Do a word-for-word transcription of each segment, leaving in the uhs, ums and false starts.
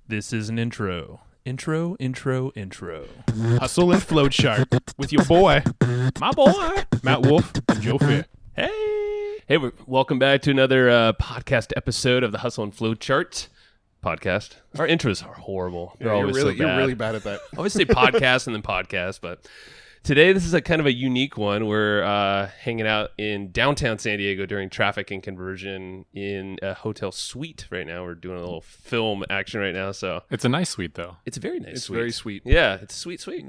This is an intro. Intro, intro, intro. Hustle and Flow Chart with your boy, My boy. Matt Wolf and Joe Fair. Hey. Hey, w- welcome back to another uh, podcast episode of the Hustle and Flow Chart podcast. Our intros are horrible. They're Yeah, you're always really, so bad. you're really bad at that. I always say podcast and then podcast, but today this is a kind of a unique one. We're uh, hanging out in downtown San Diego during traffic and conversion in a hotel suite right now. We're doing a little film action right now, so It's a nice suite, though. it's a very nice It's suite. very sweet. Yeah, it's sweet, sweet.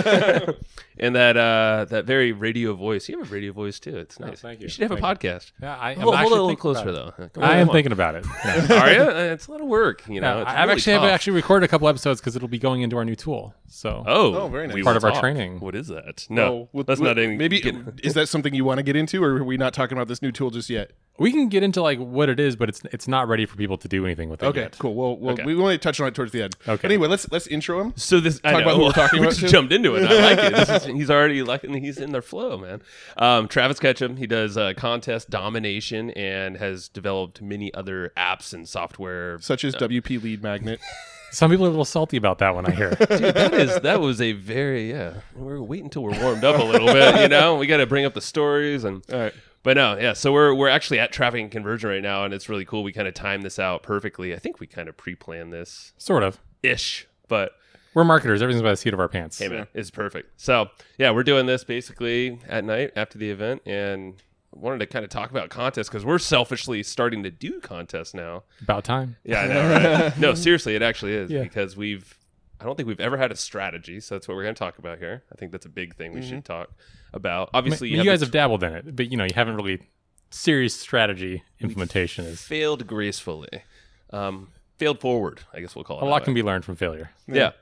And that uh, that very radio voice. You have a radio voice too. It's nice. thank you. You should have a Thank podcast. Yeah, I, I'm Hold, hold actually it a little thinking closer about though. it. Come on, I am come on. thinking about it. Yeah. Are you? It's a lot of work, you know. Yeah, It's I've really actually I've tough. actually recorded a couple episodes because it'll be going into our new tool. So Oh, Oh, very nice. we Part will of our talk. training. What is that? No, Oh, well, that's well, not any. Maybe get- is that something you want to get into, or are we not talking about this new tool just yet? we can get into like what it is, but it's it's not ready for people to do anything with it Okay, yet. cool. Well, well Okay. we want to touch on it towards the end. Okay. But anyway, let's let's intro him. So this I Talk know. about who we're talking we about, just too? jumped into it. I like it. This is, he's already like he's in their flow, man. Um, Travis Ketchum. He does uh, contest domination and has developed many other apps and software. Such as W P Lead Magnet. Some people are a little salty about that one, I hear. Dude, that is that was a very yeah. We're waiting until we're warmed up a little bit. You know, we got to bring up the stories and. All right. But no, yeah. So we're we're actually at traffic and conversion right now, and it's really cool. We kind of timed this out perfectly. I think we kind of pre-planned this Sort of. ish, but We're marketers. Everything's by the seat of our pants. hey man, it's perfect. So yeah, we're doing this basically at night after the event, and wanted to kind of talk about contests because we're selfishly starting to do contests now. About time. Yeah, I know. Right? No, seriously, it actually is Yeah. because we've. I don't think we've ever had a strategy, so that's what we're going to talk about here. I think that's a big thing we should talk about. I mean, Obviously, you, have guys the have dabbled in it, but you know you haven't really serious strategy implementation is failed gracefully, um, failed forward. I guess we'll call it. a that lot way. can be learned from failure. Yeah.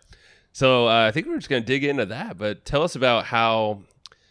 So uh, I think we're just going to dig into that, but tell us about how.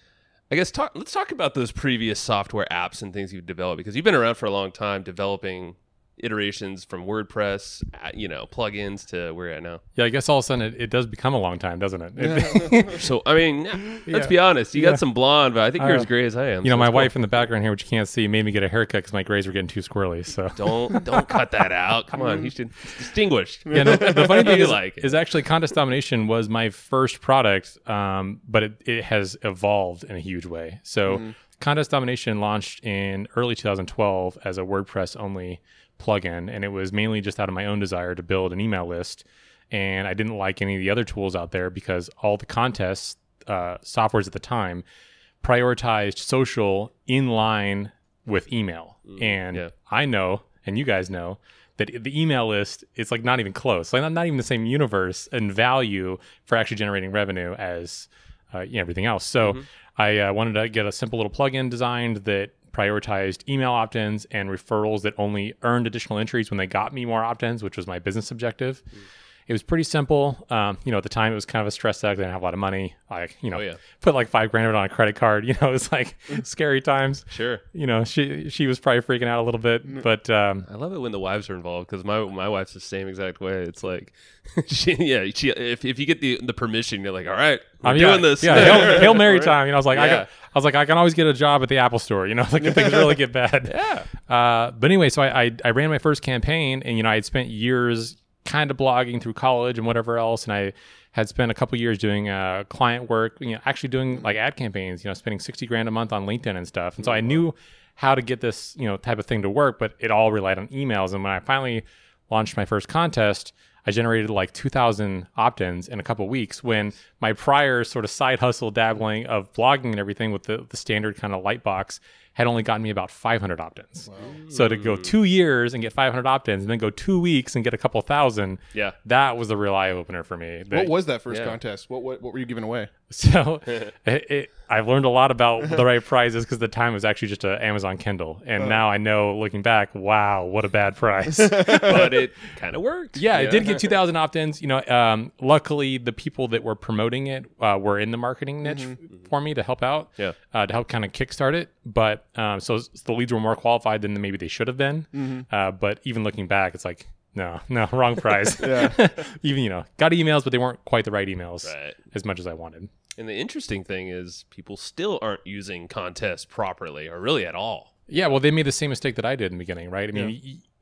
I guess talk. Let's talk about those previous software apps and things you've developed because you've been around for a long time developing iterations from WordPress, uh, you know, plugins to where you're at now. Yeah, I guess all of a sudden it, it does become a long time, doesn't it? So I mean, yeah, let's Yeah. be honest. You Yeah. got some blonde, but I think you're Uh, as gray as I am. You know, so my it's wife in the background here, which you can't see, made me get a haircut because my grays were getting too squirrely. So cool. Don't don't cut that out. Come on, you should it's distinguished. yeah, no, the funny thing You is, like it. is actually Contest Domination was my first product, um, but it, it has evolved in a huge way. So Contest Domination launched in early two thousand twelve as a WordPress only plugin, and it was mainly just out of my own desire to build an email list. And I didn't like any of the other tools out there because all the contests uh, softwares at the time prioritized social in line with email. and yeah. I know, and you guys know, that the email list is like not even close, like not, not even the same universe and value for actually generating revenue as uh, you know, everything else. So I uh, wanted to get a simple little plugin designed that prioritized email opt-ins and referrals that only earned additional entries when they got me more opt-ins, which was my business objective. It was pretty simple. Um, you know, at the time it was kind of a stress out. I didn't have a lot of money. I, you know, Oh, yeah. put like five grand of it on a credit card. You know, it was like scary times. Sure. You know, she she was probably freaking out a little bit, but um, I love it when the wives are involved because my my wife's the same exact way. It's like, she, yeah, she if, if you get the the permission, you're like, all right, we're I mean, doing yeah, this. Yeah, Hail, Hail Mary time. You know, I was like, I, Yeah. got, I was like, I can always get a job at the Apple Store. You know, like if things really get bad. Yeah. Uh, but anyway, so I, I I ran my first campaign, and you know, I had spent years kind of blogging through college and whatever else, and I had spent a couple years doing uh, client work. You know, actually doing like ad campaigns. You know, spending sixty grand a month on LinkedIn and stuff. And so I knew how to get this, you know, type of thing to work, but it all relied on emails. And when I finally launched my first contest, I generated like two thousand opt-ins in a couple weeks when my prior sort of side hustle dabbling of blogging and everything with the, the standard kind of Lightbox had only gotten me about five hundred opt-ins. Wow. So to go two years and get five hundred opt-ins and then go two weeks and get a couple thousand, Yeah. that was the real eye-opener for me. What That- was that first Yeah. contest? What, what what were you giving away? So it, it, I've learned a lot about the right prizes because the time was actually just an Amazon Kindle. And now I know, looking back, wow, what a bad prize. But it kind of worked. Yeah, it did get two thousand opt-ins. You know, um, luckily the people that were promoting it uh, were in the marketing niche for me to help out, Yeah. uh, to help kind of kickstart it. But um, so s- the leads were more qualified than maybe they should have been. Uh, but even looking back, it's like, no, no, wrong prize. Even, you know, got emails, but they weren't quite the right emails Right. as much as I wanted. And the interesting thing is people still aren't using contests properly or really at all. Yeah, well, they made the same mistake that I did in the beginning, right? I mean, y-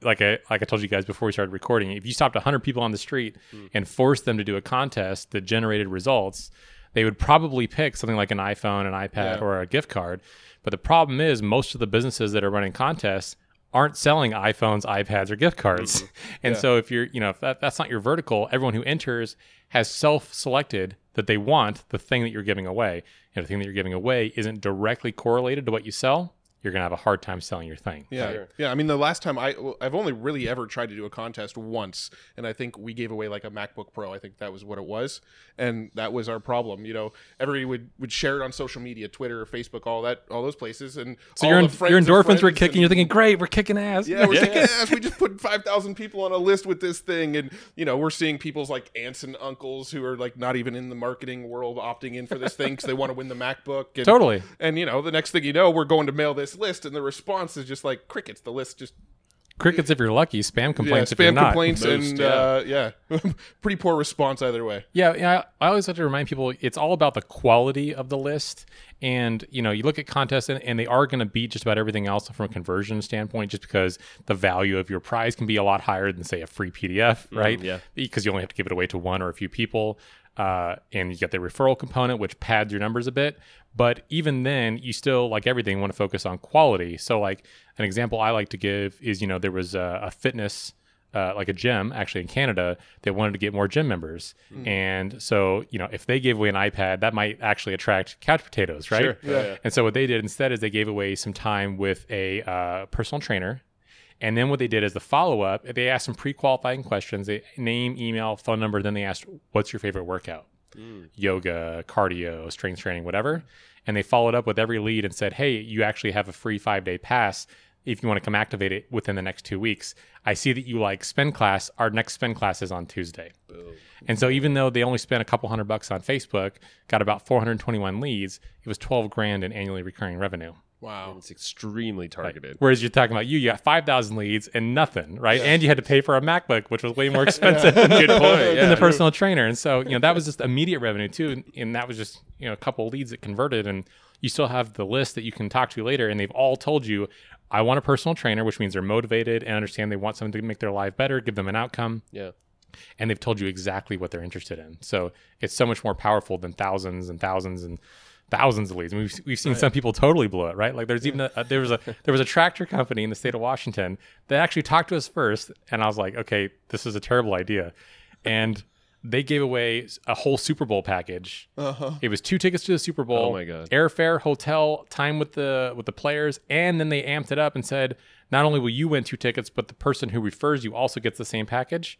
like I like I told you guys before we started recording, if you stopped one hundred people on the street mm. and forced them to do a contest that generated results, they would probably pick something like an iPhone, an iPad, yeah. or a gift card. But the problem is most of the businesses that are running contests aren't selling iPhones, iPads, or gift cards. Mm-hmm. And yeah. so if you're, you know, if that, that's not your vertical, everyone who enters has self-selected that they want the thing that you're giving away. And the thing that you're giving away isn't directly correlated to what you sell, you're going to have a hard time selling your thing. Yeah. Right? Yeah. I mean, the last time I, I've only really ever tried to do a contest once. And I think we gave away like a MacBook Pro. I think that was what it was. And that was our problem. You know, everybody would, would share it on social media, Twitter, Facebook, all that, all those places. And so your, your endorphins were kicking. And, you're thinking, great, we're kicking ass. Yeah, we're yeah. kicking ass. We just put five thousand people on a list with this thing. And, you know, we're seeing people's like aunts and uncles who are like not even in the marketing world opting in for this thing because they want to win the MacBook. And, totally. And, you know, the next thing you know, we're going to mail this list and the response is just like crickets. The list just crickets if you're lucky. Spam complaints yeah, if you're spam not. complaints Most, and uh, yeah, pretty poor response either way. Yeah, yeah. I always have to remind people it's all about the quality of the list. And you know, you look at contests and, and they are going to beat just about everything else from a conversion standpoint, just because the value of your prize can be a lot higher than say a free P D F, right? Mm, yeah, because you only have to give it away to one or a few people. Uh, and you get the referral component, which pads your numbers a bit. But even then, you still, like everything, want to focus on quality. So like an example I like to give is, you know, there was a, a fitness, uh, like a gym actually in Canada that wanted to get more gym members. Mm. And so, you know, if they gave away an iPad, that might actually attract couch potatoes, right? Sure. Yeah. Yeah. And so what they did instead is they gave away some time with a uh, personal trainer. And then what they did is the follow-up, they asked some pre-qualifying questions, they name, email, phone number, then they asked, what's your favorite workout? Mm. Yoga, cardio, strength training, whatever. And they followed up with every lead and said, hey, you actually have a free five-day pass if you want to come activate it within the next two weeks. I see that you like spend class. Our next spend class is on Tuesday. Boom. And so even though they only spent a couple hundred bucks on Facebook, got about four hundred twenty-one leads, it was twelve grand in annually recurring revenue. Wow. And it's extremely targeted. Right. Whereas you're talking about you, you got five thousand leads and nothing, right? Yeah. And you had to pay for a MacBook, which was way more expensive than, Good point. than Yeah. the personal trainer. And so, you know, that was just immediate revenue too. And, and that was just, you know, a couple of leads that converted. And you still have the list that you can talk to later. And they've all told you, I want a personal trainer, which means they're motivated and understand they want something to make their life better, give them an outcome. Yeah. And they've told you exactly what they're interested in. So it's so much more powerful than thousands and thousands and thousands of leads. I mean, we've we've seen right. some people totally blow it, right? Like there's even a, a, there was a there was a tractor company in the state of Washington that actually talked to us first, and I was like, okay, this is a terrible idea, and they gave away a whole Super Bowl package. Uh-huh. It was two tickets to the Super Bowl, oh my god, airfare, hotel, time with the with the players, and then they amped it up and said, not only will you win two tickets, but the person who refers you also gets the same package.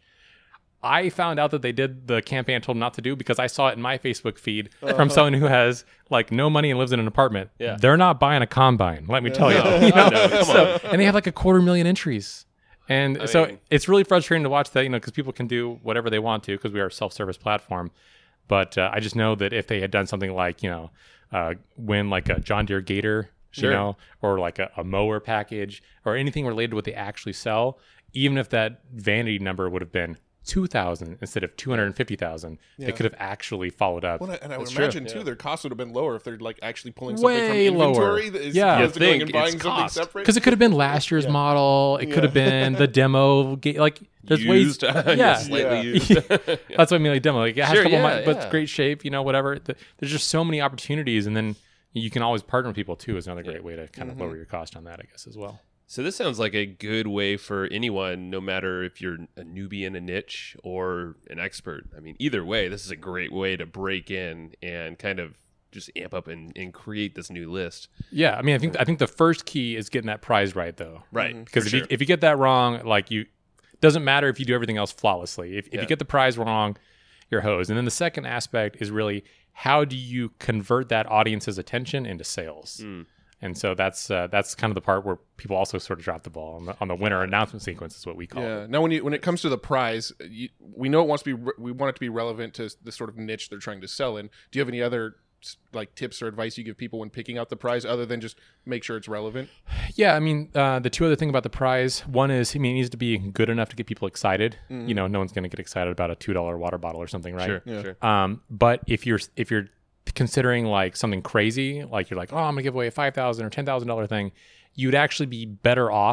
I found out that they did the campaign I told them not to do because I saw it in my Facebook feed uh-huh. from someone who has like no money and lives in an apartment. Yeah. They're not buying a combine, let me tell you. No, you know? no, come so, on. And they have like a quarter million entries. And I so mean, it's really frustrating to watch that, you know, because people can do whatever they want to because we are a self-service platform. But uh, I just know that if they had done something like, you know, uh, win like a John Deere Gator, sure. you know, or like a, a mower package or anything related to what they actually sell, even if that vanity number would have been two thousand instead of two hundred fifty thousand, yeah. they could have actually followed up. Well, and I would That's imagine true. too, Yeah. their costs would have been lower if they're like actually pulling something Way from inventory. lower. That is Yeah. opposed to going You'd and think buying it's something cost. separate. Because it could have been last year's Yeah. model. It Yeah. could have been the demo. Ga- like there's used, ways. yeah, Yeah. slightly Yeah. used. That's what I mean. Like demo. Like it has Sure, a couple yeah, months, but yeah. it's great shape. You know, whatever. The, there's just so many opportunities, and then you can always partner with people too. Is another great way to kind of Mhm. lower your cost on that, I guess, as well. So this sounds like a good way for anyone, no matter if you're a newbie in a niche or an expert. I mean, either way, this is a great way to break in and kind of just amp up and, and create this new list. Yeah, I mean, I think I think the first key is getting that prize right, though. Right. Because for if sure. you if you get that wrong, like you, doesn't matter if you do everything else flawlessly. If if Yeah. you get the prize wrong, you're hosed. And then the second aspect is really how do you convert that audience's attention into sales. Mm. And so that's uh, that's kind of the part where people also sort of drop the ball on the, on the winner announcement sequence is what we call Yeah. it. Now, when you when it comes to the prize, you, we know it wants to be. Re- we want it to be relevant to the sort of niche they're trying to sell in. Do you have any other like tips or advice you give people when picking out the prize, other than just make sure it's relevant? Yeah, I mean, uh, the two other things about the prize, one is, I mean, it needs to be good enough to get people excited. Mm. You know, no one's going to get excited about a two dollar water bottle or something, right? Sure, Yeah. sure. Um, but if you're if you're considering like something crazy, like you're like, oh, I'm gonna give away a five thousand or ten thousand dollar thing, you'd actually be better off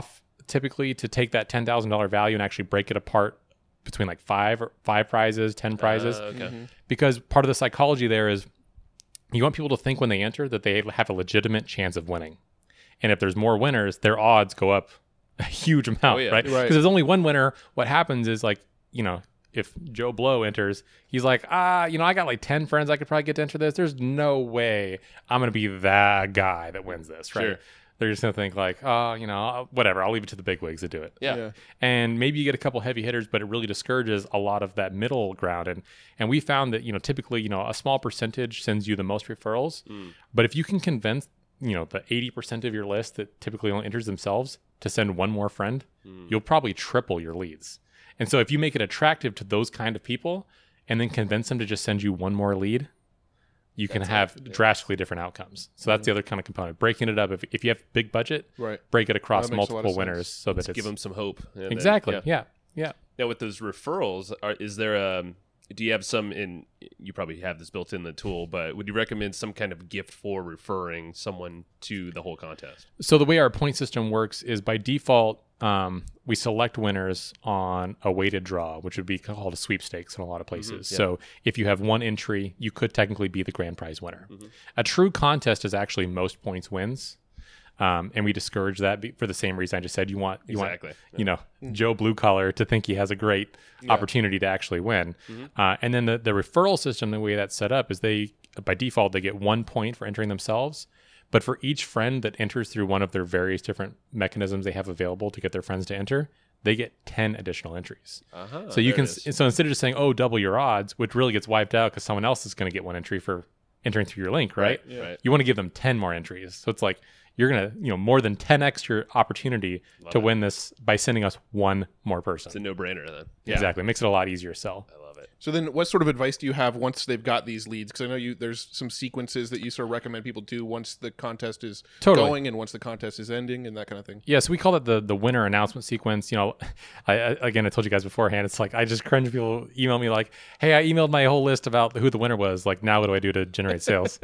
typically to take that ten thousand dollars value and actually break it apart between like five or five prizes, ten prizes. Uh, okay. Mhm. Because part of the psychology there is you want people to think when they enter that they have a legitimate chance of winning. And if there's more winners, their odds go up a huge amount, Oh, yeah. right? Because Right. there's only one winner. What happens is like, you know, if Joe Blow enters, he's like, ah, you know, I got like ten friends I could probably get to enter this. There's no way I'm going to be that guy that wins this, right? Sure. They're just going to think like, oh, you know, whatever. I'll leave it to the big wigs to do it. Yeah. Yeah. And maybe you get a couple heavy hitters, but it really discourages a lot of that middle ground. And and we found that, you know, typically, you know, a small percentage sends you the most referrals. Mm. But if you can convince, you know, the eighty percent of your list that typically only enters themselves to send one more friend, Mm. you'll probably triple your leads. And so if you make it attractive to those kind of people and then convince them to just send you one more lead, you can That's have it, yeah. drastically different outcomes. So that's the other kind of component. Breaking it up. If, if you have big budget, Right. break it across That makes a lot of multiple sense. winners so that Let's it's give them some hope. and then- exactly. yeah. Yeah. Yeah. Now, with those referrals, are, is there a? Do you have some in? You probably have this built in the tool, but would you recommend some kind of gift for referring someone to the whole contest? So the way our point system works is by default, um, we select winners on a weighted draw, which would be called a sweepstakes in a lot of places. yeah. So if you have one entry, you could technically be the grand prize winner. Mhm. A true contest is actually most points wins. Um, and we discourage that be- for the same reason I just said. You want, you Exactly. want, you know, Joe Blue Collar to think he has a great Yeah. opportunity to actually win. Mhm. Uh, and then the, the referral system, the way that's set up is they, by default, they get one point for entering themselves. But for each friend that enters through one of their various different mechanisms they have available to get their friends to enter, they get ten additional entries. Uh-huh, so you there can, it is. so instead of just saying, oh, double your odds, which really gets wiped out because someone else is going to get one entry for entering through your link, right? Yeah. Right. You want to give them ten more entries. So it's like, you're going to, you know, more than ten x your opportunity Love to it. win this by sending us one more person. It's a no-brainer then. Yeah. Exactly. It makes it a lot easier to sell. I love it. So then, what sort of advice do you have once they've got these leads? Because I know you there's some sequences that you sort of recommend people do once the contest is Totally. going and once the contest is ending and that kind of thing. Yeah, so we call it the the winner announcement sequence. You know, I, I again I told you guys beforehand. It's like I just cringe. People email me like, "Hey, I emailed my whole list about who the winner was. Like, now what do I do to generate sales?"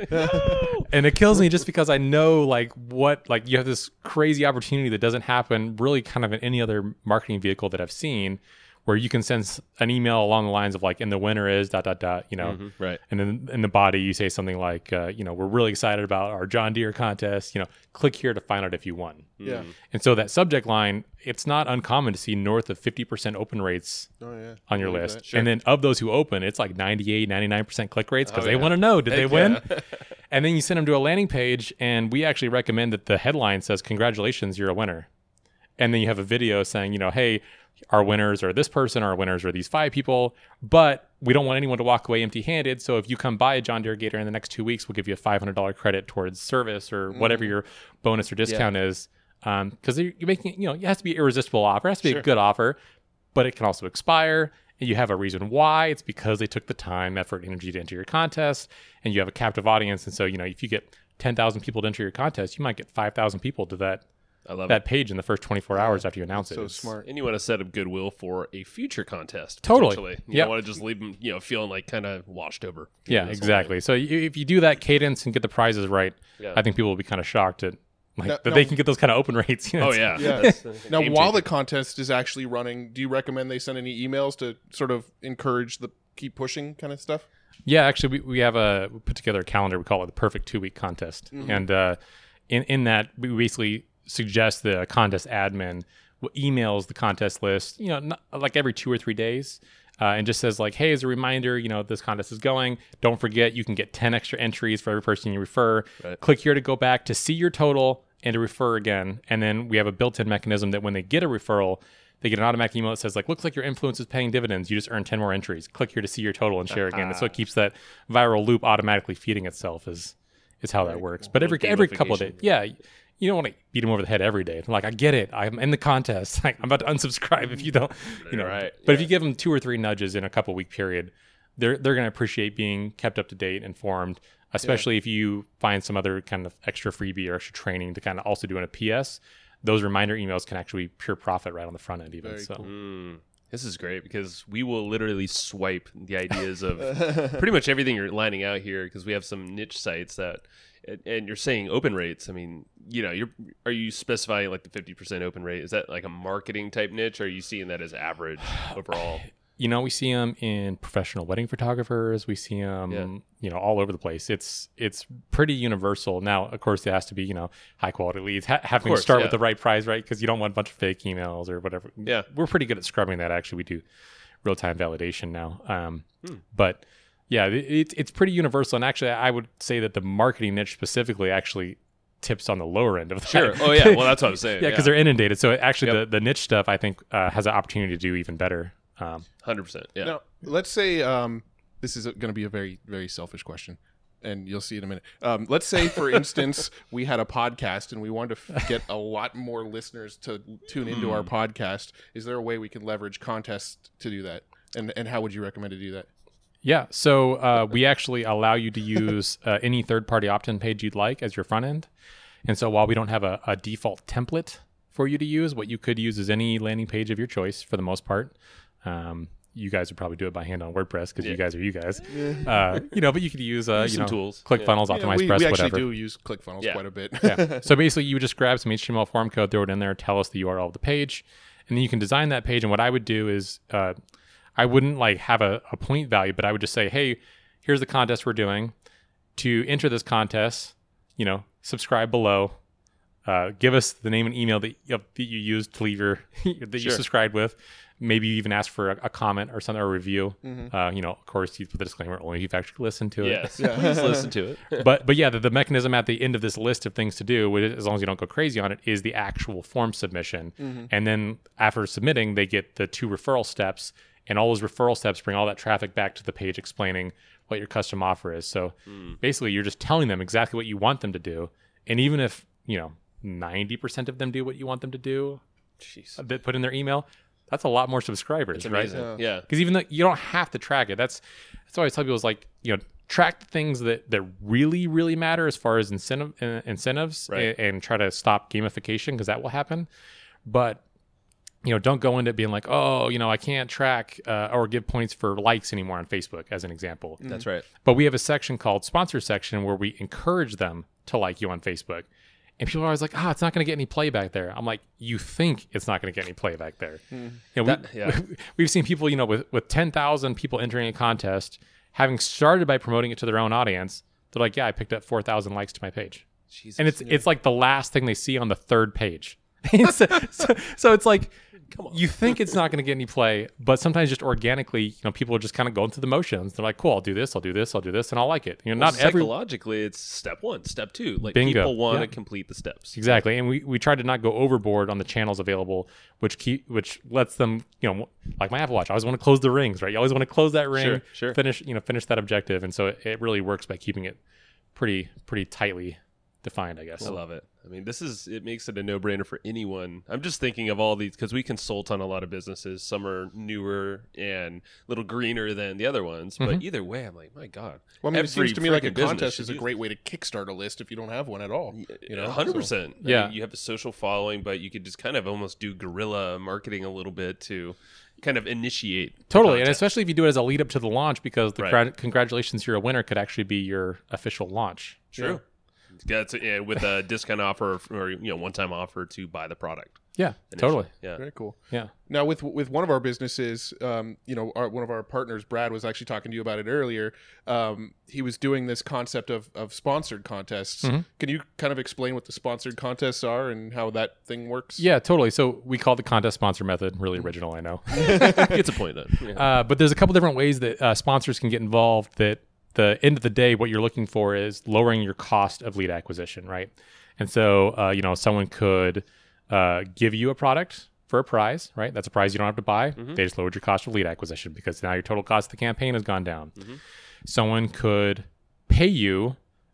And it kills me just because I know like what like you have this crazy opportunity that doesn't happen really kind of in any other marketing vehicle that I've seen, where you can send s- an email along the lines of like, "And the winner is dot dot dot," you know. Mhm, right. And then in the body, you say something like, uh, you know, "We're really excited about our John Deere contest. You know, click here to find out if you won." Yeah. And so that subject line, it's not uncommon to see north of fifty percent open rates Oh yeah. on your Believe list. that. Sure. And then of those who open, it's like ninety-eight, ninety-nine percent click rates because Oh, they yeah. want to know, did they Heck win? yeah. And then you send them to a landing page, and we actually recommend that the headline says, "Congratulations, you're a winner." And then you have a video saying, you know, "Hey, our winners are this person, our winners are these five people, but we don't want anyone to walk away empty-handed. So if you come buy a John Deere Gator in the next two weeks, we'll give you a five hundred dollars credit towards service or whatever your bonus or discount is." Because you're you're making, you know, it has to be an irresistible offer, it has to be Sure. a good offer, but it can also expire. And you have a reason why. It's because they took the time, effort, energy to enter your contest, and you have a captive audience. And so, you know, if you get ten thousand people to enter your contest, you might get five thousand people to that I love that it. page in the first twenty-four hours after you announce it. So It's- smart. And you want to set up goodwill for a future contest. Totally. potentially. You Yep. don't want to just leave them, you know, feeling like kind of washed over. Yeah, This whole exactly. So you, if you do that cadence and get the prizes right, Yeah. I think people will be kind of shocked at like Now- that now- they can get those kind of open rates. You know, thing. Oh it's- yeah. Yeah. That's a Now, game while changer. the contest is actually running, do you recommend they send any emails to sort of encourage the keep pushing kind of stuff? Yeah, actually, we, we have a we put together a calendar. We call it the Perfect Two Week Contest, and uh, in in that we basically suggest the contest admin w- emails the contest list, you know, not, like every two or three days, uh, and just says like, "Hey, as a reminder, you know, this contest is going. Don't forget, you can get ten extra entries for every person you refer. Right. Click here to go back to see your total and to refer again." And then we have a built-in mechanism that when they get a referral, they get an automatic email that says like, "Looks like your influence is paying dividends. You just earned ten more entries. Click here to see your total and share again." And so it keeps that viral loop automatically feeding itself is is how that works. But every Little every couple of days, gamification. yeah, you don't want to beat them over the head every day. Like, I get it. I'm in the contest. Like, I'm about to unsubscribe if you don't, you know. Right, But if you give them two or three nudges in a couple week period, they're they're going to appreciate being kept up to date, informed. Especially if you find some other kind of extra freebie or extra training to kind of also do in a P S. Those reminder emails can actually be pure profit right on the front end, even. Very so cool. Mm. This is great because we will literally swipe the ideas of pretty much everything you're lining out here because we have some niche sites that, and you're saying open rates. I mean, you know, you're are you specifying like the fifty percent open rate? Is that like a marketing type niche, or are you seeing that as average overall? You know, we see them in professional wedding photographers. We see them, Yeah. you know, all over the place. It's it's pretty universal. Now, of course, it has to be, you know, high quality leads. Ha- having course, to start yeah. with the right price, right? Because you don't want a bunch of fake emails or whatever. Yeah. We're pretty good at scrubbing that. Actually, we do real time validation now. Um, Hmm. But yeah, it, it, it's pretty universal. And actually, I would say that the marketing niche specifically actually tips on the lower end of that. Sure. Oh yeah. Well, that's what I'm saying. yeah, because they're inundated. So actually, Yep. the, the niche stuff I think uh, has an opportunity to do even better. Um, hundred percent. Yeah. Now, let's say um, this is going to be a very, very selfish question, and you'll see in a minute. Um, let's say, for instance, we had a podcast and we wanted to f- get a lot more listeners to tune into our podcast. Is there a way we can leverage contests to do that? And and how would you recommend to do that? Yeah, so uh, we actually allow you to use uh, any third-party opt-in page you'd like as your front end. And so while we don't have a, a default template for you to use, what you could use is any landing page of your choice for the most part. Um, you guys would probably do it by hand on WordPress because Yeah. you guys are you guys. Uh, you know, but you could use, uh, Use you some know, tools. ClickFunnels, Yeah, OptimizePress, we, we actually whatever. do use ClickFunnels Yeah. quite a bit. Yeah. So basically, you would just grab some H T M L form code, throw it in there, tell us the U R L of the page, and then you can design that page. And what I would do is, uh, I wouldn't like have a, a point value, but I would just say, hey, here's the contest we're doing. To enter this contest, you know, subscribe below. Uh, give us the name and email that you, that you used to leave your that you Sure. subscribed with. Maybe you even ask for a, a comment or something or a review. Mhm. Uh, you know, of course, you put the disclaimer only if you've actually listened to it. Yes. Please listen to it. but but yeah, the, the mechanism at the end of this list of things to do, which, as long as you don't go crazy on it, is the actual form submission. Mm-hmm. And then after submitting, they get the two referral steps, and all those referral steps bring all that traffic back to the page explaining what your custom offer is. So basically, you're just telling them exactly what you want them to do, and even if you know ninety percent of them do what you want them to do, Jeez. that put in their email, that's a lot more subscribers, It's right? amazing. Yeah. Yeah. Because even though you don't have to track it, that's that's why I tell people is like, you know, track the things that that really really matter as far as incentive uh, incentives Right. and, and try to stop gamification because that will happen. But you know, don't go into it being like, oh, you know, I can't track uh, or give points for likes anymore on Facebook, as an example. That's right. But we have a section called sponsor section where we encourage them to like you on Facebook. And people are always like, ah, it's not going to get any playback there. I'm like, you think it's not going to get any playback there. You know, That- we, yeah. we've seen people, you know, with, with ten thousand people entering a contest, having started by promoting it to their own audience, they're like, yeah, I picked up four thousand likes to my page. Jesus. And it's it's like the last thing they see on the third page. so, so, so it's like, Come on. you think it's not going to get any play, but sometimes just organically, you know, people are just kind of going through the motions. They're like, cool, I'll do this, I'll do this, I'll do this, and I'll like it. You know, Well, not every psychologically, it's step one, step two. Like Bingo. people want to Yeah. complete the steps. exactly, and we, we try to not go overboard on the channels available, which keep which lets them, you know, like my Apple Watch. I always want to close the rings, right? You always want to close that ring, Sure, sure. finish, you know, finish that objective, and so it, it really works by keeping it pretty pretty tightly defined, I guess. I love it. I mean, this is, it makes it a no brainer for anyone. I'm just thinking of all these because we consult on a lot of businesses. Some are newer and a little greener than the other ones. But Mhm. either way, I'm like, my God. Well, I mean, it Every seems to me like a freaking business contest should is a use great way to kickstart a list if you don't have one at all. You know, one hundred percent. I Yeah. mean, you have a social following, but you could just kind of almost do guerrilla marketing a little bit to kind of initiate. the Totally, and contest. especially if you do it as a lead up to the launch, because the Right. cra- congratulations, you're a winner could actually be your official launch. True. Yeah, it's, yeah, with a discount offer or, you know, one-time offer to buy the product. Yeah, initially. totally. Yeah. Very cool. Yeah. Now, with with one of our businesses, um, you know, our, one of our partners, Brad, was actually talking to you about it earlier. Um, he was doing this concept of of sponsored contests. Mhm. Can you kind of explain what the sponsored contests are and how that thing works? Yeah, totally. So we call it the contest sponsor method. Really original, I know. Gets a point then. Yeah. Uh, but there's a couple different ways that uh, sponsors can get involved. That the end of the day, what you're looking for is lowering your cost of lead acquisition, right? And so, uh, you know, someone could uh, give you a product for a prize, right? That's a prize you don't have to buy. They just lowered your cost of lead acquisition because now your total cost of the campaign has gone down. Someone could pay you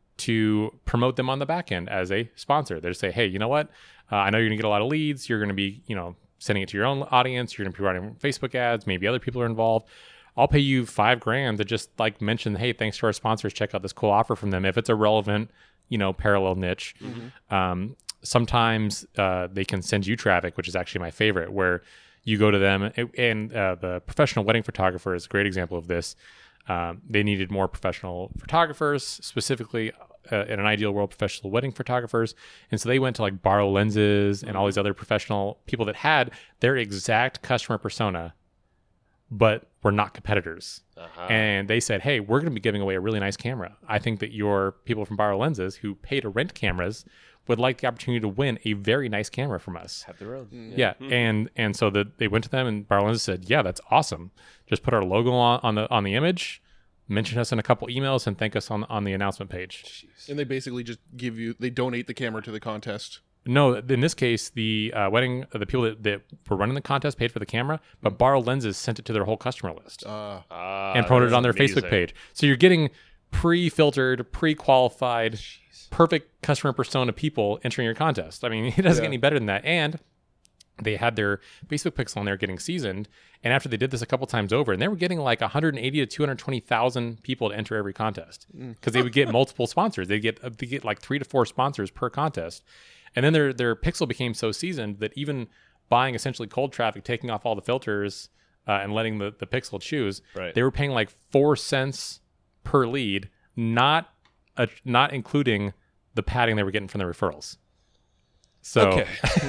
to promote them on the back end as a sponsor. They just say, hey, you know what? Uh, I know you're gonna get a lot of leads. You're gonna be, you know, sending it to your own audience. You're gonna be running Facebook ads. Maybe other people are involved. I'll pay you five grand to just like mention, hey, thanks to our sponsors, check out this cool offer from them. If it's a relevant, you know, parallel niche. Um, sometimes uh, they can send you traffic, which is actually my favorite, where You go to them, and uh, the professional wedding photographer is a great example of this. Um, they needed more professional photographers, specifically uh, in an ideal world, professional wedding photographers. And so they went to like Borrow Lenses and all these other professional people that had their exact customer persona, but were not competitors. Uh-huh. And they said, hey, we're going to be giving away a really nice camera. I think that your people from Borrow Lenses who pay to rent cameras would like the opportunity to win a very nice camera from us. Have their own. Yeah, mm-hmm. and and so the, they went to them, and Borrow Lenses said, yeah, that's awesome. Just put our logo on, on the on the image, mention us in a couple emails, and thank us on on the announcement page. Jeez. And they basically just give you, they donate the camera to the contest. No, in this case, the uh, wedding, uh, the people that, that were running the contest paid for the camera, but Borrow Lenses sent it to their whole customer list Uh, Ah, and promoted it that's on their amazing. Facebook page. So you're getting pre-filtered, pre-qualified, perfect customer persona people entering your contest. I mean, it doesn't Yeah. get any better than that. And they had their Facebook pixel on there getting seasoned. And after they did this a couple times over, and they were getting like one hundred eighty to two hundred twenty thousand people to enter every contest because they would get multiple sponsors. They get they get like three to four sponsors per contest. And then their their pixel became so seasoned that even buying essentially cold traffic, taking off all the filters uh, and letting the, the pixel choose, Right. they were paying like four cents per lead, not a, not including the padding they were getting from the referrals. So, Okay.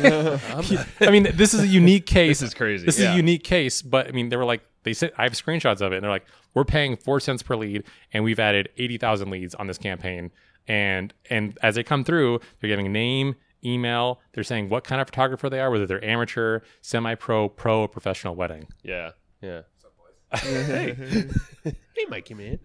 I mean, this is a unique case. This is crazy. This Yeah. is a unique case, but I mean, they were like, they said, I have screenshots of it, and they're like, we're paying four cents per lead, and we've added eighty thousand leads on this campaign. And and as they come through, they're giving name, email. They're saying what kind of photographer they are, whether they're amateur, semi-pro, pro, or professional wedding. Yeah. Yeah. hey. hey, Mikey, man.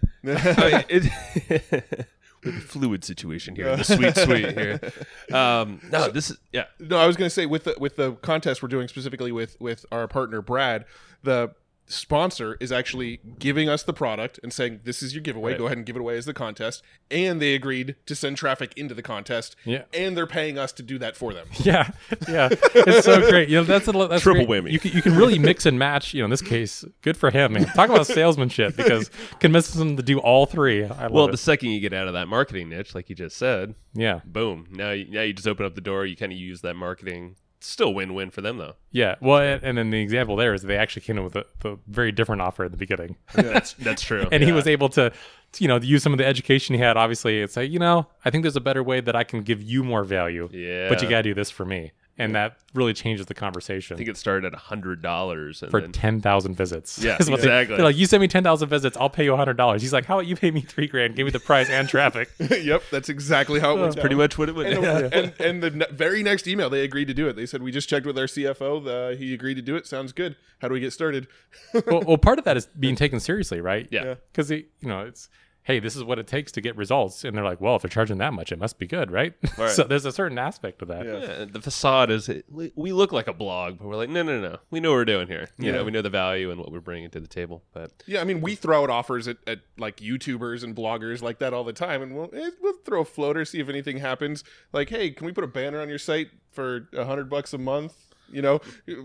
I mean, it, we have a fluid situation here. The sweet, sweet here. Um, no, this is, yeah. No, I was going to say with the with the contest we're doing specifically with with our partner Brad, the sponsor is actually giving us the product and saying this is your giveaway. Right. Go ahead and give it away as the contest. And they agreed to send traffic into the contest. Yeah. And they're paying us to do that for them. Yeah, yeah, it's so great. You know, that's a that's Triple great. whammy. You can, you can really mix and match. You know, in this case, good for him, man. Talk about salesmanship because convinces them to do all three. I love Well, it. the second you get out of that marketing niche, like you just said, yeah, boom. Now, you, now you just open up the door. You kind of use that marketing. Still win-win for them, though. yeah. Well, and, and then the example there is they actually came in with a, a very different offer at the beginning, That's that's true. and he Yeah. was able to, you know, use some of the education he had. Obviously, and say, you know, I think there's a better way that I can give you more value. Yeah. but you got to do this for me, and that really changes the conversation. I think it started at one hundred dollars. for then, ten thousand visits. Yeah, Is what they- exactly. They're like, you send me ten thousand visits, I'll pay you one hundred dollars. He's like, how about you pay me three grand, give me the price and traffic. Yep, that's exactly how it went. pretty down. much what it would And, yeah. and, and the ne- very next email, they agreed to do it. They said, we just checked with our C F O. The, he agreed to do it. Sounds good. How do we get started? well, well, part of that is being taken seriously, right? Yeah. Because, you know, it's, hey, this is what it takes to get results. And they're like, well, if they're charging that much, it must be good, right? Right. So there's a certain aspect of that. Yeah. Yeah, the facade is it, we we look like a blog, but we're like, no, no, no. We know what we're doing here. You Yeah. know, we know the value and what we're bringing to the table. But Yeah, I mean, we throw out offers at, at like YouTubers and bloggers like that all the time, and we'll eh, we'll throw a floater, see if anything happens. Like, hey, can we put a banner on your site for a hundred bucks a month? You know,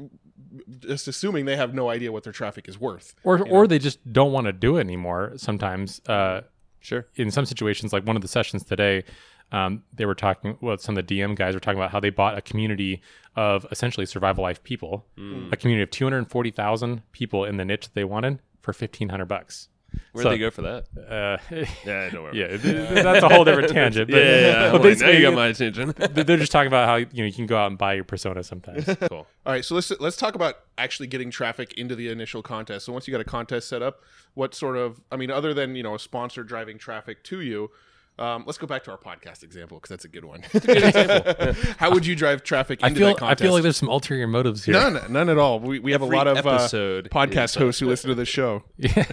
just assuming they have no idea what their traffic is worth. Or, or they just don't want to do it anymore sometimes. Uh, sure. in some situations, like one of the sessions today, um, they were talking, well, some of the D M guys were talking about how they bought a community of essentially survival life people, a community of two hundred forty thousand people in the niche that they wanted for fifteen hundred bucks. Where'd So- they go for that? Uh, Yeah, I know where. yeah, it- it- that's a whole different tangent. Yeah, But, yeah, yeah. but I'm like, now basically, you got my attention. they're just talking about how you know you can go out and buy your persona sometimes. Cool. All right, so let's let's talk about actually getting traffic into the initial contest. So once you got a contest set up, what sort of, I mean, other than you know a sponsor driving traffic to you, um, let's go back to our podcast example because that's a good one. How would you drive traffic I into feel that I contest? feel like there's some ulterior motives here. none, none at all. We we have Every a lot of uh, episode podcast is- hosts who listen to this show.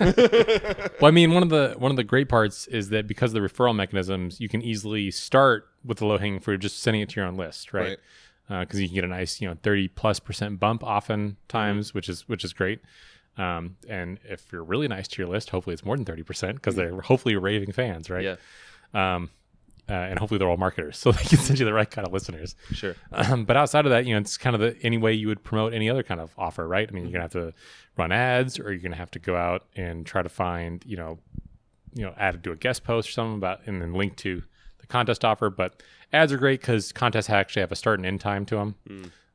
Well, I mean, one of the one of the great parts is that because of the referral mechanisms, you can easily start with the low hanging fruit, just sending it to your own list, right? Because you can get a nice, you know, thirty plus percent bump oftentimes, which is which is great. Um, and if you're really nice to your list, hopefully it's more than thirty percent because they're hopefully raving fans, right? Yeah, Um, uh, and hopefully they're all marketers, so they can send you the right kind of listeners. sure. Um, but outside of that, you know, it's kind of the any way you would promote any other kind of offer, right? I mean, you're gonna have to run ads, or you're gonna have to go out and try to find, you know, you know, add do a guest post or something about, and then link to the contest offer. But ads are great because contests actually have a start and end time to them.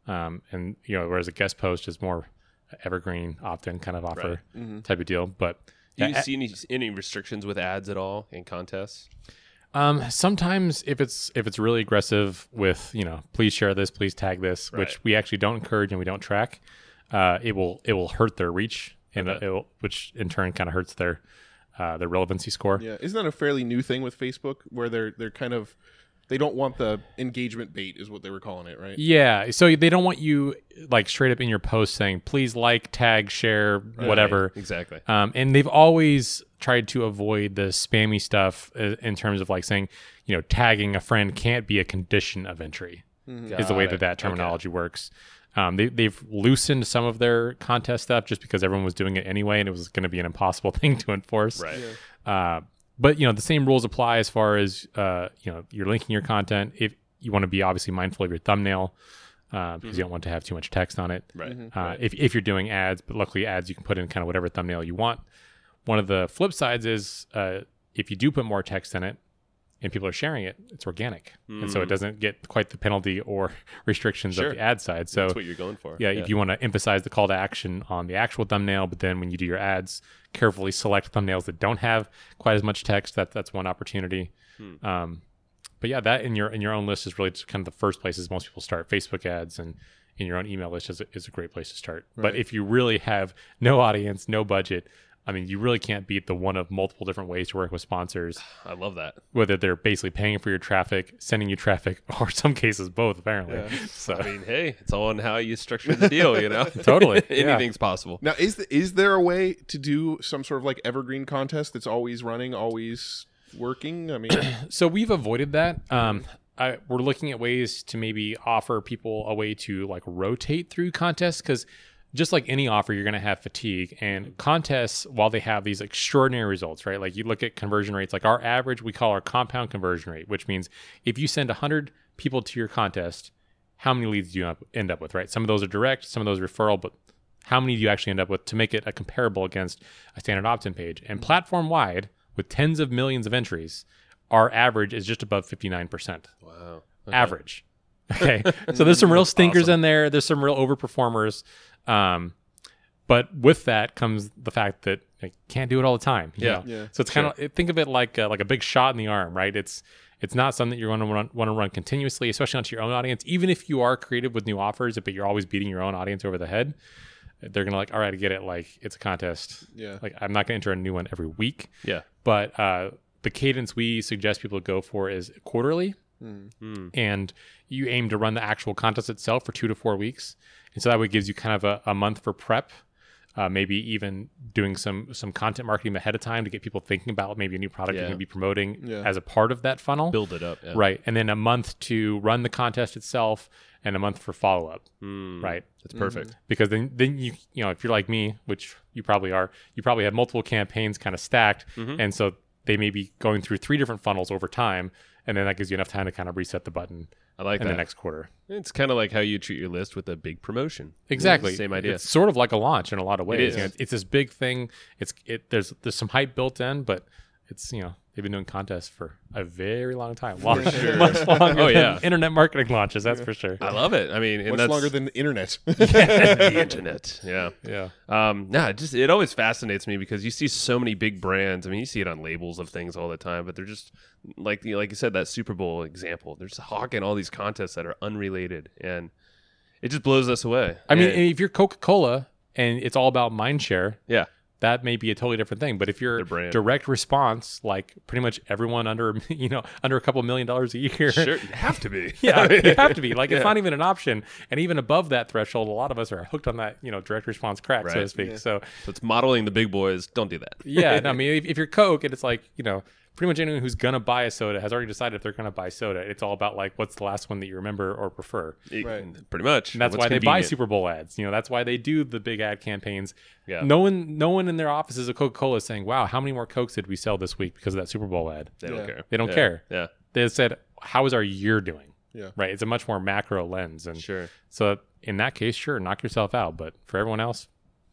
Um, and you know, whereas a guest post is more evergreen, opt-in kind of offer type of deal. But Do you yeah, see any, any restrictions with ads at all in contests? Um, sometimes if it's if it's really aggressive with, you know, please share this, please tag this, Right. which we actually don't encourage and we don't track, uh, it will it will hurt their reach, and Okay. it will, which in turn kind of hurts their uh, their relevancy score. Yeah, isn't that a fairly new thing with Facebook where they're they're kind of they don't want the engagement bait is what they were calling it, right? Yeah, so they don't want you like straight up in your post saying please like, tag, share, whatever. Right, exactly. Um, and they've always tried to avoid the spammy stuff uh, in terms of like saying, you know, tagging a friend can't be a condition of entry. Is the way Got that it. that terminology works. Um, they, they've loosened some of their contest stuff just because everyone was doing it anyway, and it was going to be an impossible thing to enforce. Right. Uh, but you know, the same rules apply as far as uh, you know, you're linking your content. If you want to be obviously mindful of your thumbnail, uh, because you don't want to have too much text on it. Right. Uh, if if you're doing ads, but luckily ads you can put in kind of whatever thumbnail you want. One of the flip sides is uh, if you do put more text in it, and people are sharing it, it's organic, and so it doesn't get quite the penalty or restrictions Sure. of the ad side. So That's what you're going for. yeah, if you want to emphasize the call to action on the actual thumbnail, but then when you do your ads, carefully select thumbnails that don't have quite as much text. That that's one opportunity. Um, but yeah, that in your in your own list is really just kind of the first places most people start. Facebook ads and in your own email list is a, is a great place to start. But if you really have no audience, no budget, I mean, you really can't beat the one of multiple different ways to work with sponsors, I love that. whether they're basically paying for your traffic, sending you traffic, or some cases both, apparently. So I mean, hey, it's all on how you structure the deal, you know? Totally, yeah. Anything's possible. Now, is the, is there a way to do some sort of like evergreen contest that's always running, always working? I mean, So we've avoided that. Um, I, we're looking at ways to maybe offer people a way to like rotate through contests, because just like any offer, you're going to have fatigue. And contests, while they have these extraordinary results, right? Like you look at conversion rates, like our average, we call our compound conversion rate, which means if you send one hundred people to your contest, how many leads do you up- end up with, right? Some of those are direct, some of those are referral, but how many do you actually end up with to make it a comparable against a standard opt-in page? And platform-wide, with tens of millions of entries, our average is just above fifty-nine percent. Wow. Average. Okay. So there's some real stinkers in there. There's some real overperformers. Um, but with that comes the fact that you can't do it all the time. you Yeah. know? Yeah. So it's kind of, think of it like a, like a big shot in the arm, right? It's, it's not something that you're going to run, want to run continuously, especially onto your own audience. Even if you are creative with new offers, but you're always beating your own audience over the head, they're going to like, all right, I get it. Like it's a contest. Yeah. Like I'm not going to enter a new one every week, Yeah. but, uh, the cadence we suggest people go for is quarterly. And you aim to run the actual contest itself for two to four weeks. And so that way gives you kind of a, a month for prep, uh, maybe even doing some some content marketing ahead of time to get people thinking about maybe a new product Yeah. you're going to be promoting Yeah. as a part of that funnel. Build it up. Yeah. Right. And then a month to run the contest itself and a month for follow-up. Right. That's perfect. Because then, then you, you know, if you're like me, which you probably are, you probably have multiple campaigns kind of stacked. And so they may be going through three different funnels over time. And then that gives you enough time to kind of reset the button I like in that. the next quarter. It's kind of like how you treat your list with a big promotion. Exactly. Same idea. It's sort of like a launch in a lot of ways. is. You know, it's, it's this big thing. It's it. There's there's some hype built in, but it's, you know, they've been doing contests for a very long time. Long, much longer Oh, than yeah. internet marketing launches. That's for sure. I love it. I mean, and much that's longer than the internet. the internet. Yeah. Yeah. Um, no, it just it always fascinates me because you see so many big brands. I mean, you see it on labels of things all the time, but they're just like you like you said, that Super Bowl example. They're just hawking all these contests that are unrelated, and it just blows us away. I mean, And- if you're Coca-Cola and it's all about mind share, yeah, that may be a totally different thing. But if you're Their brand. direct response, like pretty much everyone under, you know, under a couple million dollars a year, sure, you have to be. yeah, you have to be. Like, it's not even an option. And even above that threshold, a lot of us are hooked on that, you know, direct response crack, so Right. to speak. So, So it's modeling the big boys. Don't do that. yeah, no, I mean, if, if you're Coke and it's like, you know, pretty much anyone who's going to buy a soda has already decided if they're going to buy soda. It's all about, like, what's the last one that you remember or prefer. It- Right. Pretty much. And that's What's why they buy convenient. Super Bowl ads. You know, that's why they do the big ad campaigns. Yeah. No one, no one in their offices of Coca-Cola is saying, "Wow, how many more Cokes did we sell this week because of that Super Bowl ad?" They don't Yeah. care. They don't Yeah. care. Yeah. They said, "How is our year doing?" Yeah. Right. It's a much more macro lens, and Sure. so in that case, sure, knock yourself out. But for everyone else,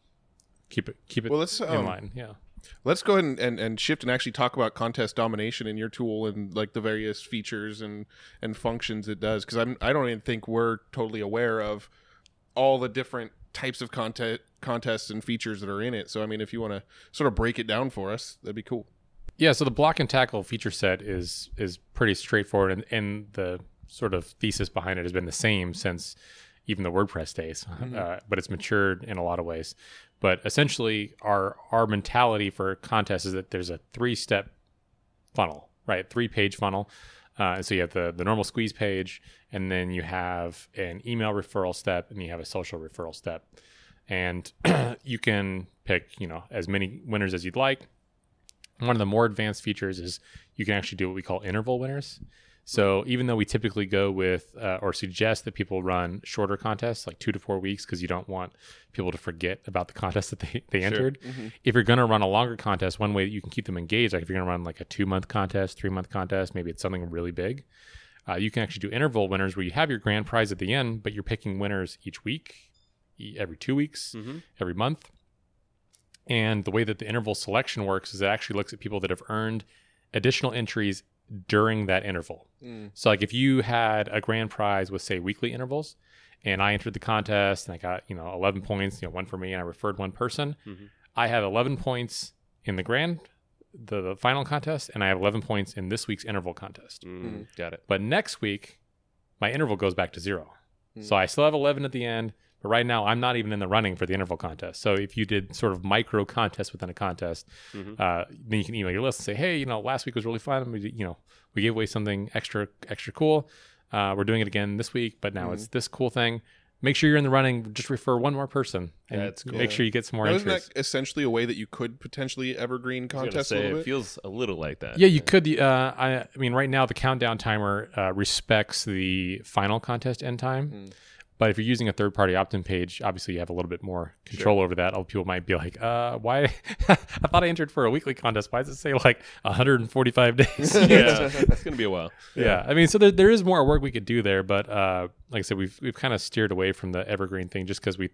keep it keep it Well, let's, in um, line. Yeah. Let's go ahead and, and, and shift and actually talk about contest domination in your tool and like the various features and, and functions it does. Because I'm I don't even think we're totally aware of all the different types of content contests and features that are in it. So I mean, if you want to sort of break it down for us, that'd be cool. Yeah, so the block and tackle feature set is is pretty straightforward, and, and the sort of thesis behind it has been the same since even the WordPress days, mm-hmm. uh, but it's matured in a lot of ways. But essentially, our our mentality for contests is that there's a three-step funnel, right? Three-page funnel. Uh, and so you have the, the normal squeeze page, and then you have an email referral step, and you have a social referral step. And you can pick, you know, as many winners as you'd like. One of the more advanced features is you can actually do what we call interval winners. So even though we typically go with uh, or suggest that people run shorter contests, like two to four weeks, because you don't want people to forget about the contest that they, they Sure. entered. Mm-hmm. If you're going to run a longer contest, one way that you can keep them engaged, like if you're going to run like a two-month contest, three-month contest, maybe it's something really big, uh, you can actually do interval winners where you have your grand prize at the end, but you're picking winners each week, e- every two weeks, Mm-hmm. every month. And the way that the interval selection works is it actually looks at people that have earned additional entries during that interval. Mm. So like if you had a grand prize with say weekly intervals and I entered the contest and I got, you know, eleven points, you know, one for me and I referred one person, Mm-hmm. I have eleven points in the grand, the, the final contest, and I have eleven points in this week's interval contest. Mm, got it. But next week, my interval goes back to zero. Mm. So I still have eleven at the end, but right now I'm not even in the running for the interval contest. So if you did sort of micro contests within a contest, Mhm. uh, then you can email your list and say, hey, you know, last week was really fun. We, did- you know, we gave away something extra, extra cool. Uh, we're doing it again this week, but now Mhm. it's this cool thing. Make sure you're in the running. Just refer one more person and That's cool. make sure you get some more Now, isn't entries. that essentially a way that you could potentially evergreen I was gonna contests a say, little it bit? feels a little like that. Yeah, you could. Uh, I, I mean, right now the countdown timer uh, respects the final contest end time. Mm. But if you're using a third-party opt-in page, obviously you have a little bit more control over that. Other people might be like, uh, why? I thought I entered for a weekly contest. Why does it say like one hundred forty-five days? Yeah, it's gonna be a while. Yeah. I mean, so there, there is more work we could do there. But uh, like I said, we've we've kind of steered away from the evergreen thing just because we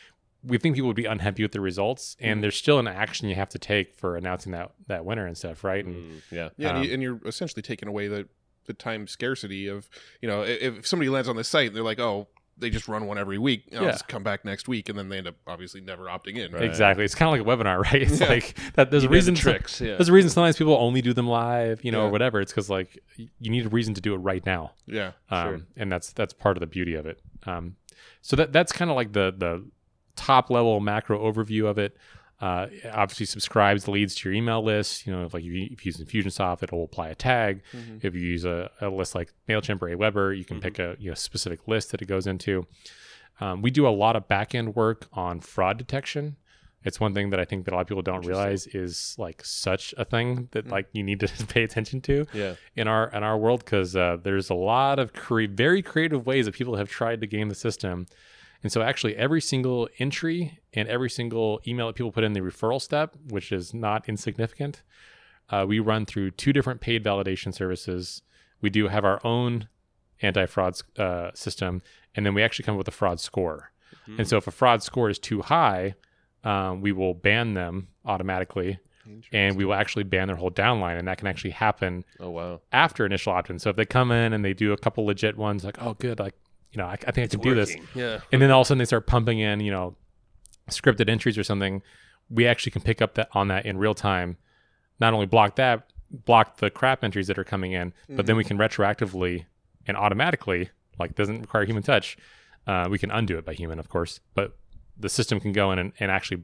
we think people would be unhappy with the results. And Mm. there's still an action you have to take for announcing that, that winner and stuff, right? And Mm, yeah. Yeah, and, Um, you, and you're essentially taking away the, the time scarcity of, you know, if, if somebody lands on this site, they're like, oh, they just run one every week. I'll Yeah. just come back next week, and then they end up obviously never opting in. Right. Exactly. It's kind of like a webinar, right? It's Yeah. like that. There's You a know the reason. tricks. Yeah. There's a reason sometimes people only do them live, you know, Yeah. or whatever. It's because like y- you need a reason to do it right now, Yeah. um, Sure. and that's that's part of the beauty of it. Um, so that that's kind of like the the top level macro overview of it. Uh, it obviously, subscribes the leads to your email list. You know, if like if you, if you use Infusionsoft, it'll apply a tag. Mhm. If you use a, a list like Mailchimp or Aweber, you can Mhm. pick a you know specific list that it goes into. Um, we do a lot of back end work on fraud detection. It's one thing that I think that a lot of people don't realize is like such a thing that Mm. like you need to pay attention to Yeah. in our in our world, because uh, there's a lot of cre- very creative ways that people have tried to game the system. And so actually every single entry and every single email that people put in the referral step, which is not insignificant, uh, we run through two different paid validation services. We do have our own anti-fraud uh, system, and then we actually come up with a fraud score. Mm. And so if a fraud score is too high, um, we will ban them automatically, and we will actually ban their whole downline, and that can actually happen Oh wow. after initial opt-in. So if they come in and they do a couple legit ones, like, oh, good, like, you know, I, I think I can do this. Yeah. And then all of a sudden they start pumping in, you know, scripted entries or something. We actually can pick up that on that in real time. Not only block that, block the crap entries that are coming in, but then we can retroactively and automatically, like, doesn't require human touch. Uh, we can undo it by human, of course, but the system can go in and, and actually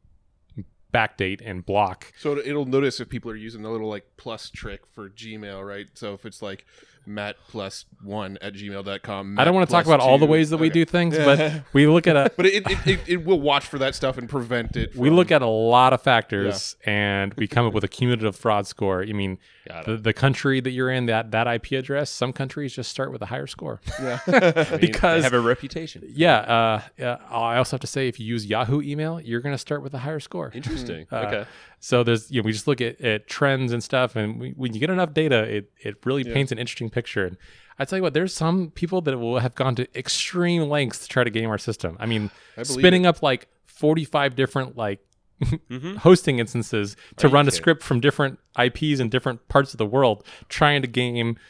backdate and block. So it- it'll notice if people are using the little like plus trick for Gmail, right? So if it's like Matt plus one at gmail dot com. I don't want to talk about all the ways that we do things, but we look at a But it, it, it, it will watch for that stuff and prevent it. we from- look at a lot of factors and we come up with a cumulative fraud score. I mean, Got the, it. the country that you're in, that that I P address, some countries just start with a higher score. Yeah. I mean, because- they have a reputation. Yeah. Uh, yeah. I also have to say, if you use Yahoo email, you're going to start with a higher score. Interesting. Uh, okay. So there's, you know, we just look at, at trends and stuff, and we, when you get enough data, it it really Yeah. paints an interesting picture. And I tell you what, there's some people that will have gone to extreme lengths to try to game our system. I mean, I believe spinning up like forty-five different like Mm-hmm. hosting instances to Are you run a kidding? script from different I Ps in different parts of the world, trying to game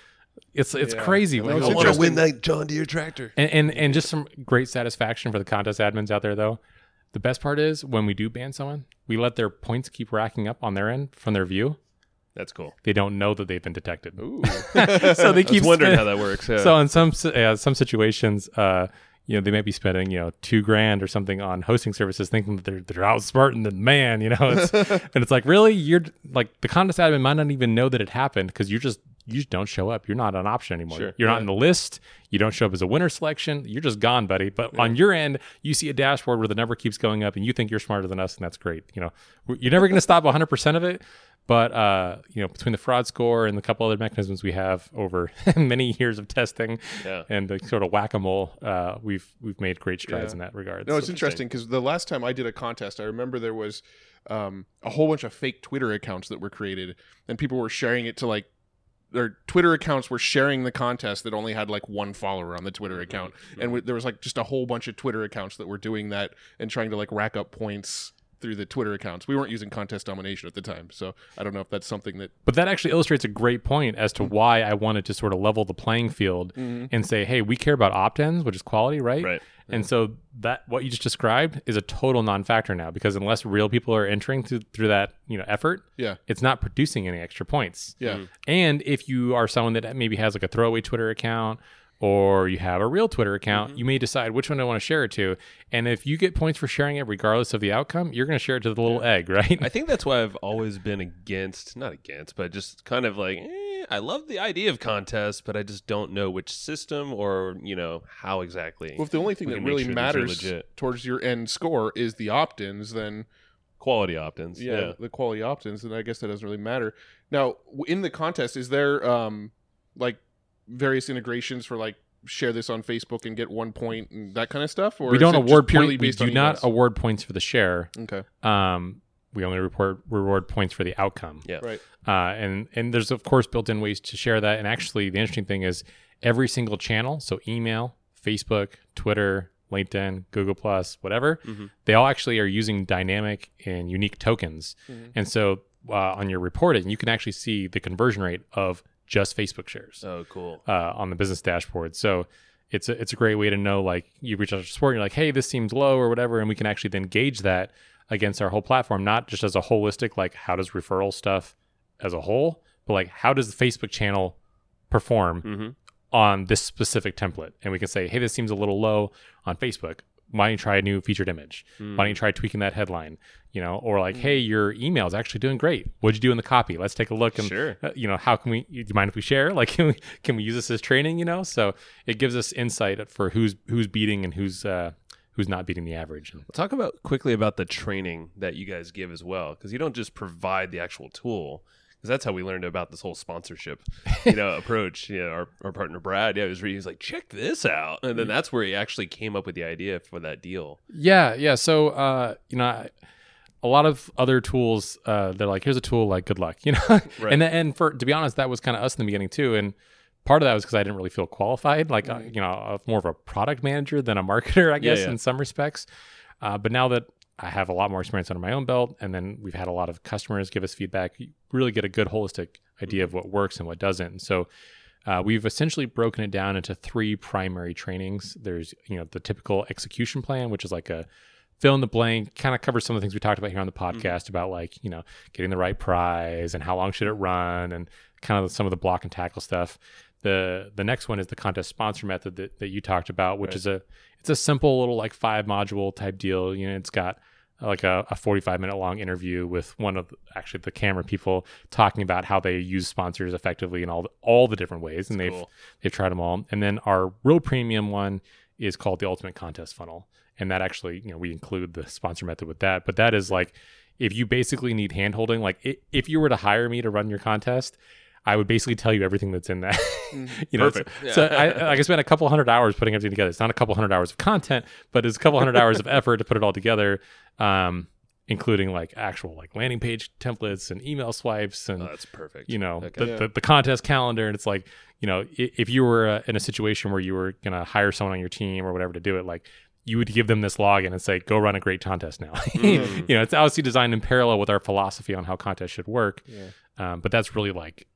It's it's Yeah. crazy. No, Like, it's I want to interesting. win that John Deere tractor. and, and and just some great satisfaction for the contest admins out there, though. The best part is when we do ban someone, we let their points keep racking up on their end from their view. That's cool. They don't know that they've been detected. Ooh. So they I keep was wondering spending- how that works. Yeah. So in some si- uh, some situations, uh, you know, they might be spending you know two grand or something on hosting services, thinking that they're they're outsmarting the man. You know, it's, and it's like, really, you're like the contest admin might not even know that it happened because you're just you just don't show up. You're not an option anymore. Sure. You're Yeah. not in the list. You don't show up as a winner selection. You're just gone, buddy. But on your end, you see a dashboard where the number keeps going up, and you think you're smarter than us, and that's great. You know, We're- you're never going to stop one hundred percent of it. But uh, you know, between the fraud score and the couple other mechanisms we have over many years of testing Yeah. and the sort of whack-a-mole, uh, we've we've made great strides Yeah. in that regard. No, it's So- interesting because the last time I did a contest, I remember there was um, a whole bunch of fake Twitter accounts that were created, and people were sharing it to like their Twitter accounts were sharing the contest that only had like one follower on the Twitter account, and w- there was like just a whole bunch of Twitter accounts that were doing that and trying to like rack up points through the Twitter accounts. We weren't using contest domination at the time, so I don't know if that's something that But that actually illustrates a great point as to why I wanted to sort of level the playing field and say, hey, we care about opt-ins, which is quality, right? Right. And so that what you just described is a total non-factor now because unless real people are entering through, through that you know effort, yeah it's not producing any extra points. yeah And if you are someone that maybe has like a throwaway Twitter account or you have a real Twitter account, you may decide which one I want to share it to. And if you get points for sharing it, regardless of the outcome, you're going to share it to the little egg, right? I think that's why I've always been against, not against, but just kind of like, eh, I love the idea of contests, but I just don't know which system or, you know, how exactly. well, if the only thing we that can make really sure these are matters legit. towards your end score is the opt-ins, then Quality opt-ins. yeah, Yeah. the quality opt-ins, then I guess that doesn't really matter. Now, w- in the contest, is there um like various integrations for like share this on Facebook and get one point and that kind of stuff? Or we is don't it just award purely points. We based do on not emails? award points for the share. Okay, Um, we only report reward points for the outcome. Yeah. right. Uh, and and there's of course built-in ways to share that. And actually, the interesting thing is every single channel, so email, Facebook, Twitter, LinkedIn, Google Plus, whatever, Mhm. they all actually are using dynamic and unique tokens. Mhm. And so uh, on your reporting, you can actually see the conversion rate of just Facebook shares Oh, cool. uh, on the business dashboard. So it's a, it's a great way to know, like, you reach out to support and you're like, hey, this seems low or whatever. And we can actually then gauge that against our whole platform, not just as a holistic, like, how does referral stuff as a whole, but like, how does the Facebook channel perform Mm-hmm. on this specific template? And we can say, hey, this seems a little low on Facebook. Why don't you try a new featured image? Mm. Why don't you try tweaking that headline? You know, or like, hey, your email is actually doing great. What'd you do in the copy? Let's take a look. And, Sure. uh, you know, how can we, do you mind if we share? Like, can we, can we use this as training, you know? So it gives us insight for who's, who's beating and who's, uh, who's not beating the average. And Talk about quickly about the training that you guys give as well, because you don't just provide the actual tool. Because that's how we learned about this whole sponsorship, you know, approach. Yeah, our, our partner Brad, yeah, he was reading, he was like, check this out, and then that's where he actually came up with the idea for that deal. Yeah, yeah. So, uh, you know, I, a lot of other tools, uh, they're like, here's a tool, like, good luck, you know. Right. And then, and for to be honest, that was kind of us in the beginning too. And part of that was because I didn't really feel qualified, like, uh, you know, uh, more of a product manager than a marketer, I guess, yeah. in some respects. Uh, but now that I have a lot more experience under my own belt, and then we've had a lot of customers give us feedback, you really get a good holistic idea of what works and what doesn't. And so uh, we've essentially broken it down into three primary trainings. There's, you know, the typical execution plan, which is like a fill in the blank, kind of covers some of the things we talked about here on the podcast about, like, you know, getting the right prize and how long should it run and kind of some of the block and tackle stuff. The the next one is the contest sponsor method that, that you talked about, which Right. is a it's a simple little like five module type deal. You know, it's got like a, a forty-five minute long interview with one of the, actually the camera people talking about how they use sponsors effectively in all the, all the different ways, and they've cool. they've tried them all. And then our real premium one is called the Ultimate Contest Funnel, and that actually, you know, we include the sponsor method with that. But that is like, if you basically need handholding, like i- if you were to hire me to run your contest, I would basically tell you everything that's in that. you know, Perfect. So, so I, like I spent a couple hundred hours putting everything together. It's not a couple hundred hours of content, but it's a couple hundred hours of effort to put it all together, um, including like actual like landing page templates and email swipes and Oh, that's perfect. you know Okay. the, Yeah. the, the contest calendar. And it's like, you know, i- if you were uh, in a situation where you were gonna hire someone on your team or whatever to do it, like, you would give them this login and say, go run a great contest now. Mm. You know, it's obviously designed in parallel with our philosophy on how contests should work. Yeah. Um, but that's really like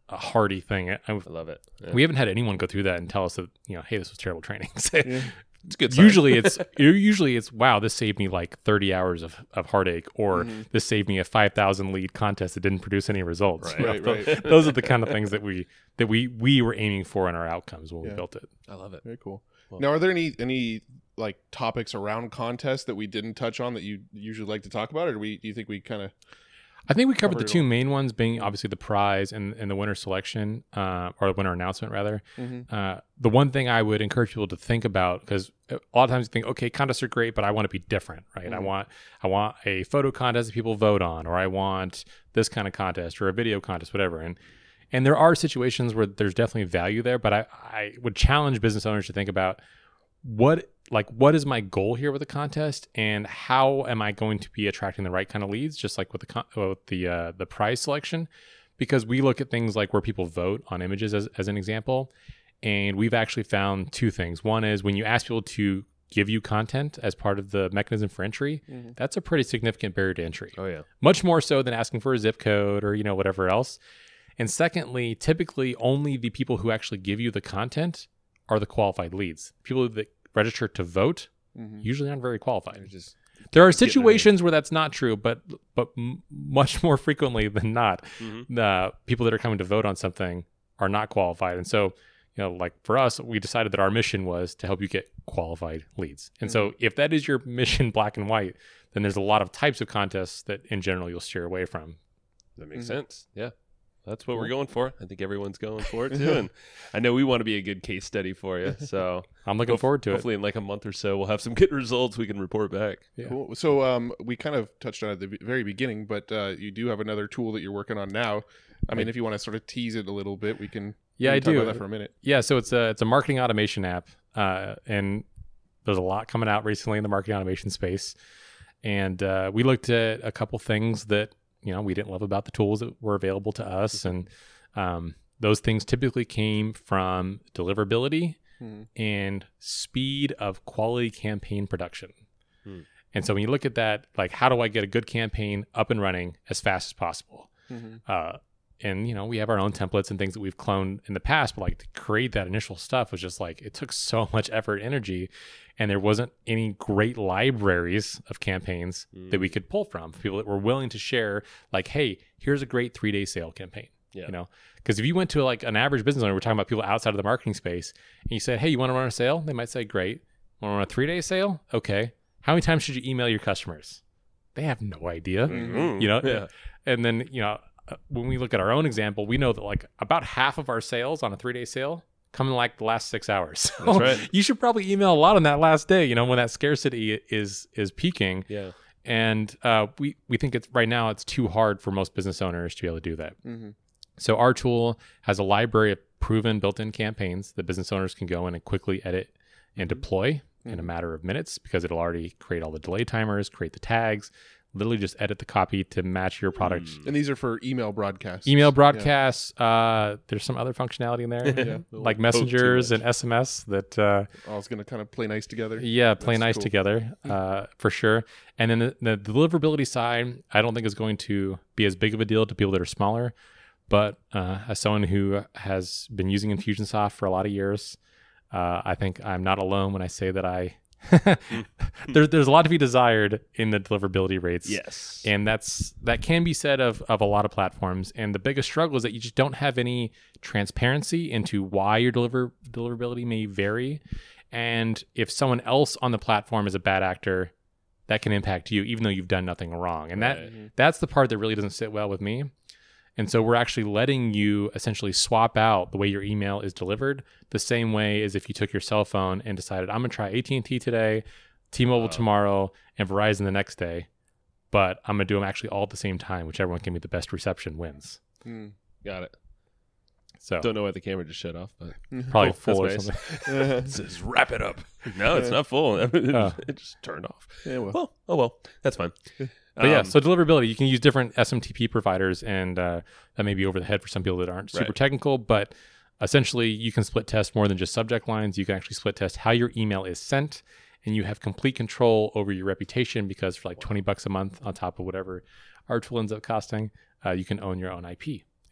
a hardy thing. I, I love it. Yeah. we haven't had anyone go through that and tell us that, you know, hey, this was terrible training. So Yeah. It's a good sign. usually it's usually it's wow, this saved me like thirty hours of, of heartache, or Mm-hmm. this saved me a five thousand lead contest that didn't produce any results. Right, You know, right, th- right. Those are the kind of things that we that we we were aiming for in our outcomes when Yeah. we built it. I love it. Very cool. Well- Now, are there any any like topics around contests that we didn't touch on that you usually like to talk about, or do we do you think we kind of I think we covered Covered the it two all. main ones, being obviously the prize and, and the winner selection, uh, or the winner announcement rather. Mhm. Uh, the one thing I would encourage people to think about, because a lot of times you think, okay, contests are great, but I want to be different, right? I Mhm. want I want a photo contest that people vote on, or I want this kind of contest, or a video contest, whatever. And and there are situations where there's definitely value there, but I, I would challenge business owners to think about what like what is my goal here with the contest, and how am I going to be attracting the right kind of leads, just like with the con- with the uh, the prize selection, because we look at things like where people vote on images as, as an example, and we've actually found two things. One is when you ask people to give you content as part of the mechanism for entry, Mhm. that's a pretty significant barrier to entry, Oh yeah. much more so than asking for a zip code or, you know, whatever else. And secondly, typically only the people who actually give you the content are the qualified leads. People that register to vote Mhm. usually aren't very qualified. They're just There are getting their name. situations where that's not true, but but m- much more frequently than not, Mhm. the people that are coming to vote on something are not qualified. And so, you know, like for us, we decided that our mission was to help you get qualified leads. And so if that is your mission, black and white, then there's a lot of types of contests that in general you'll steer away from. That makes Mhm. sense. Yeah. That's what we're Cool. going for. I think everyone's going for it too. And I know we want to be a good case study for you. So I'm looking hope- forward to it. hopefully in like a month or so we'll have some good results we can report back. Yeah. Cool. So um, we kind of touched on it at the v- very beginning, but uh, you do have another tool that you're working on now. I mean, if you want to sort of tease it a little bit, we can. Yeah, we I can talk do. About that for a minute. Yeah, so it's a it's a marketing automation app, uh, and there's a lot coming out recently in the marketing automation space. And uh, we looked at a couple things that, you know, we didn't love about the tools that were available to us, and um, those things typically came from deliverability Mhm. and speed of quality campaign production. Hmm. And so when you look at that, like, how do I get a good campaign up and running as fast as possible? Mhm. Uh, and you know, we have our own templates and things that we've cloned in the past, but like to create that initial stuff was just like, it took so much effort and energy, and there wasn't any great libraries of campaigns that we could pull from, people that were willing to share, like, hey, here's a great three day sale campaign. Yeah. You know, because if you went to like an average business owner, we're talking about people outside of the marketing space, and you said, hey, you want to run a sale? They might say, great. Want to run a three day sale? Okay. How many times should you email your customers? They have no idea. Mhm. You know, Yeah. and then, you know, uh, when we look at our own example, we know that like about half of our sales on a three day sale come in like the last six hours. That's right. You should probably email a lot on that last day, you know, when that scarcity is is peaking. Yeah. And uh, we, we think it's right now it's too hard for most business owners to be able to do that. Mhm. So our tool has a library of proven built-in campaigns that business owners can go in and quickly edit and deploy in a matter of minutes, because it'll already create all the delay timers, create the tags, literally just edit the copy to match your product. Mm. And these are for email broadcasts. Email broadcasts. Uh, there's some other functionality in there, Yeah. like Poke too messengers much. and S M S that, uh, Oh, it's going to kind of play nice together. yeah, play That's nice cool. together uh, for sure. And then the, the deliverability side, I don't think is going to be as big of a deal to people that are smaller. But uh, as someone who has been using Infusionsoft for a lot of years, uh, I think I'm not alone when I say that I there, there's a lot to be desired in the deliverability rates. Yes. And that's that can be said of of a lot of platforms. And the biggest struggle is that you just don't have any transparency into why your deliver deliverability may vary. And if someone else on the platform is a bad actor, that can impact you, even though you've done nothing wrong. And that Right. that's the part that really doesn't sit well with me. And so we're actually letting you essentially swap out the way your email is delivered the same way as if you took your cell phone and decided, I'm going to try A T and T today, T-Mobile Wow. tomorrow, and Verizon the next day. But I'm going to do them actually all at the same time. Whichever one can be the best reception wins. Mm. Got it. So Don't know why the camera just shut off, but probably Cool. full or That's nice. something. it says wrap it up. No, it's not full. it, Oh. it just turned off. Yeah, well. Well, oh well, that's fine. But yeah, Um, so deliverability, you can use different S M T P providers, and uh, that may be over the head for some people that aren't super Right. technical, but essentially you can split test more than just subject lines. You can actually split test how your email is sent, and you have complete control over your reputation, because for like twenty bucks a month on top of whatever our tool ends up costing, uh, you can own your own I P.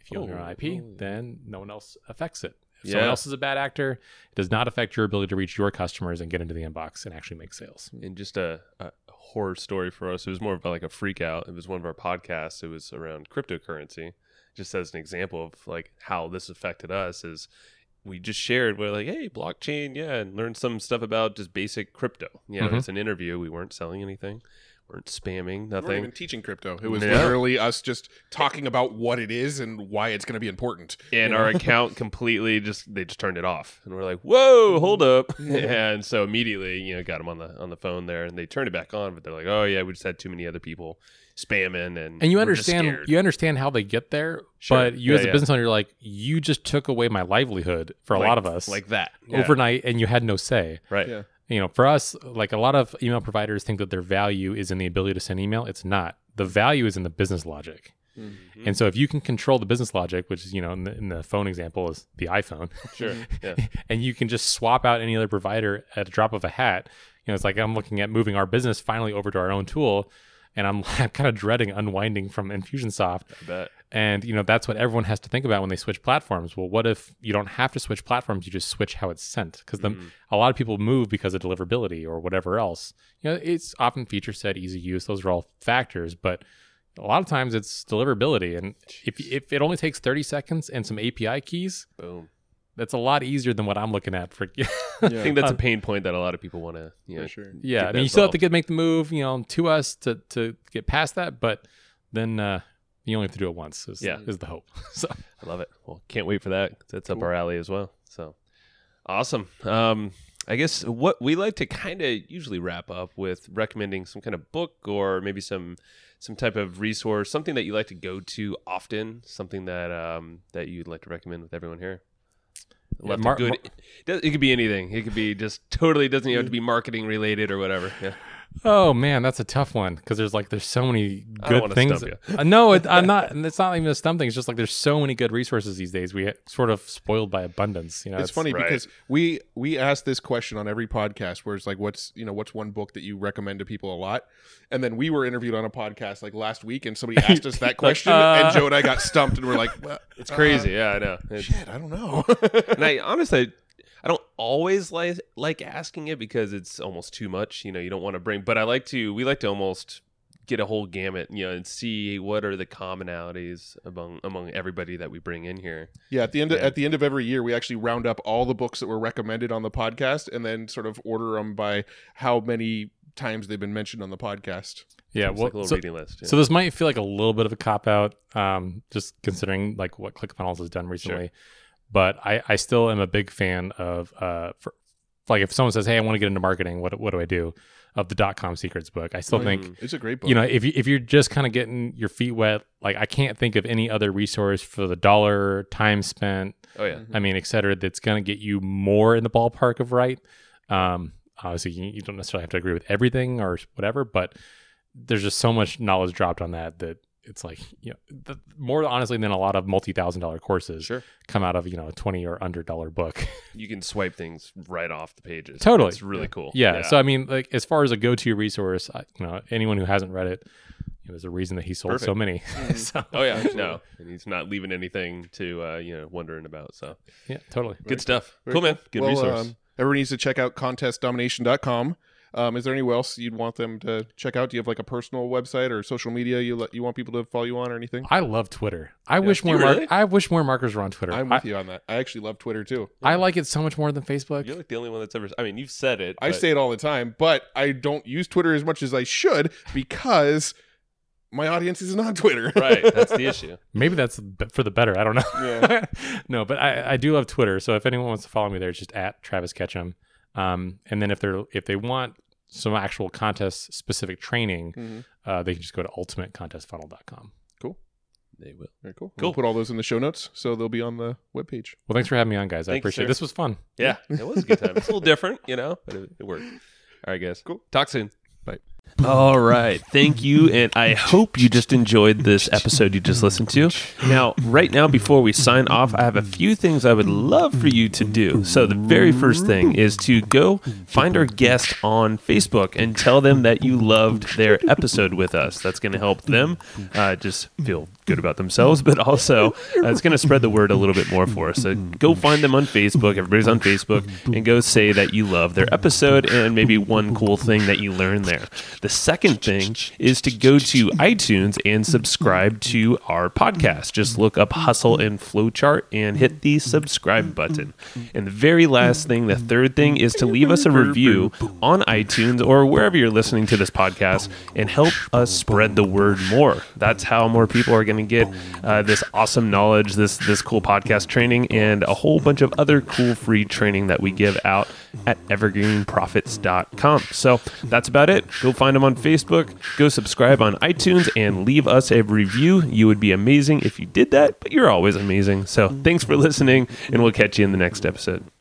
If you own your own I P, Oh. then no one else affects it. If Yeah. someone else is a bad actor, it does not affect your ability to reach your customers and get into the inbox and actually make sales. And just a, a horror story for us. It was more of like a freak out. It was one of our podcasts. It was around cryptocurrency. Just as an example of like how this affected us is we just shared, we're like, hey, blockchain, yeah, and learned some stuff about just basic crypto. You know, Mhm. it's an interview. We weren't selling anything. Weren't spamming, We weren't nothing. even teaching crypto. It was Yeah. literally us just talking about what it is and why it's going to be important. And you our know? account completely just they just turned it off, and we're like, "Whoa, hold up!" And so immediately, you know, got them on the on the phone there, and they turned it back on. But they're like, "Oh yeah, we just had too many other people spamming," and And you we're just understand scared. you understand how they get there, Sure. but you Yeah, as a yeah. business owner, you're like, you just took away my livelihood for a Like- lot of us like that Yeah. overnight, and you had no say. right? Yeah. You know, for us, like a lot of email providers think that their value is in the ability to send email. It's not. The value is in the business logic. Mhm. And so if you can control the business logic, which is, you know, in the, in the phone example is the iPhone, Sure, yeah, and you can just swap out any other provider at a drop of a hat, you know, it's like I'm looking at moving our business finally over to our own tool. And I'm, I'm kind of dreading unwinding from Infusionsoft. I bet. And, you know, that's what everyone has to think about when they switch platforms. Well, what if you don't have to switch platforms? You just switch how it's sent. Because Mm. a lot of people move because of deliverability or whatever else. You know, it's often feature set, easy use. Those are all factors. But a lot of times it's deliverability. And if, if it only takes thirty seconds and some A P I keys, Boom. that's a lot easier than what I'm looking at for. I think that's a pain point that a lot of people want to, you know, For sure. Yeah, get I that mean, you still have to solved. get make the move, you know, to us to to get past that, but then uh, you only have to do it once. Is, Yeah. is the hope. So I love it. Well, can't wait for that. That's up our alley as well. So awesome. Um, I guess what we like to kind of usually wrap up with recommending some kind of book or maybe some some type of resource, something that you like to go to often, something that um, that you'd like to recommend with everyone here. Yeah, Left Mar- a good. Mar- it, does- it could be anything. It could be just totally doesn't even have to be marketing related or whatever. Yeah. oh man, that's a tough one because there's like there's so many I don't good wanna things. stump Uh, no, it, I'm not. and It's not even a stump thing. It's just like there's so many good resources these days. We get sort of spoiled by abundance. You know, It's funny right. because we we ask this question on every podcast where it's like, what's you know what's one book that you recommend to people a lot, and then we were interviewed on a podcast like last week, and somebody asked us that question, uh, and Joe and I got stumped, and we're like, well, It's crazy. yeah, I know. uh, It- shit, I don't know. and I honestly, I don't always like like asking it because it's almost too much. You know, you don't want to bring, but I like to. We like to almost get a whole gamut, you know, and see what are the commonalities among among everybody that we bring in here. Yeah, at the end of, Yeah. at the end of every year, we actually round up all the books that were recommended on the podcast, and then sort of order them by how many times they've been mentioned on the podcast. yeah. It's Well, like a little so, reading list. Yeah. so this might feel like a little bit of a cop out, um, just considering like what ClickFunnels has done recently. But I, I still am a big fan of uh, for, like if someone says, "Hey, I want to get into marketing. What what do I do?" Of the dot com secrets book. I still Oh, think It's a great book. you know, if you if you're just kind of getting your feet wet, like I can't think of any other resource for the dollar, time spent, oh yeah, I mean, et cetera, that's going to get you more in the ballpark of right. Um, obviously, you, you don't necessarily have to agree with everything or whatever, but there's just so much knowledge dropped on that that it's like, you know, the, more honestly than a lot of multi-thousand dollar courses sure. come out of, you know, a twenty or under dollar book. You can swipe things right off the pages. Totally. It's really cool. yeah, So, I mean, like as far as a go-to resource, I, you know, anyone who hasn't read it, you know, there's a reason that he sold so Perfect. many. so, Oh yeah, no, and he's not leaving anything to uh, you know wondering about. So yeah, totally. good stuff. Very Cool, man. Good Well, resource. Um, everyone needs to check out contest domination dot com. Um, is there anywhere else you'd want them to check out? Do you have like a personal website or social media you let, you want people to follow you on or anything? I love Twitter. I wish Do more. you Mar- really? I wish more marketers were on Twitter. I'm I, with you on that. I actually love Twitter too. I like it so much more than Facebook. You're like the only one that's ever. I mean, you've said it. I but- say it all the time, but I don't use Twitter as much as I should because my audience isn't on Twitter. right. That's the issue. Maybe that's b- for the better. I don't know. Yeah. no, but I, I do love Twitter. So if anyone wants to follow me there, it's just at Travis Ketchum. Um, and then if they're if they want some actual contest specific training, Mhm. uh, they can just go to ultimate contest funnel dot com. Cool. They will. Very cool. Cool. We'll put all those in the show notes, so they'll be on the webpage. Well, thanks for having me on, guys. I Thank you, appreciate sir. it. This was fun. Yeah, it was a good time. It's a little different, you know, but it, it worked. All right, guys. Cool. Talk soon. Bye. All right. Thank you. And I hope you just enjoyed this episode you just listened to. Now, right now, before we sign off, I have a few things I would love for you to do. So, the very first thing is to go find our guest on Facebook and tell them that you loved their episode with us. That's going to help them uh, just feel good about themselves, but also uh, it's going to spread the word a little bit more for us. So go find them on Facebook. Everybody's on Facebook, and go say that you love their episode and maybe one cool thing that you learned there. The second thing is to go to iTunes and subscribe to our podcast. Just look up Hustle and Flowchart and hit the subscribe button. And the very last thing, the third thing, is to leave us a review on iTunes or wherever you're listening to this podcast and help us spread the word more. That's how more people are going to get uh, this awesome knowledge, this this cool podcast training, and a whole bunch of other cool free training that we give out at evergreen profits dot com. So that's about it. Go find them on Facebook, go subscribe on iTunes, and leave us a review. You would be amazing if you did that, but you're always amazing. So thanks for listening, and we'll catch you in the next episode.